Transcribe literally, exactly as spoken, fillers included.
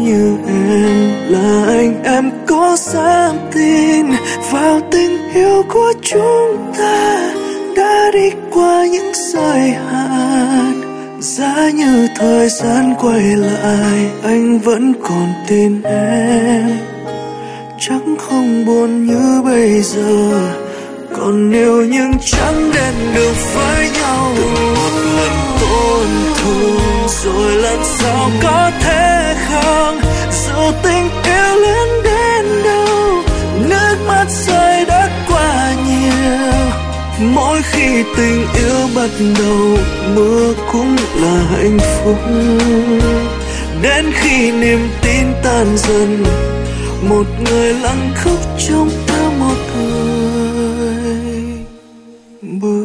như em là anh, em có dám tin vào tình yêu của chúng ta đã đi qua những giới hạn. Giá như thời gian quay lại, anh vẫn còn tin em, chẳng không buồn như bây giờ. Còn yêu nhưng chẳng đến được với nhau. Một lần tổn thương rồi lần sau có thể không, dù tình yêu lớn đến đâu, nước mắt rơi đã quá nhiều. Mỗi khi tình yêu bắt đầu, mưa cũng là hạnh phúc. Đến khi niềm tin tan dần, một người lặng khóc trong ta một người bước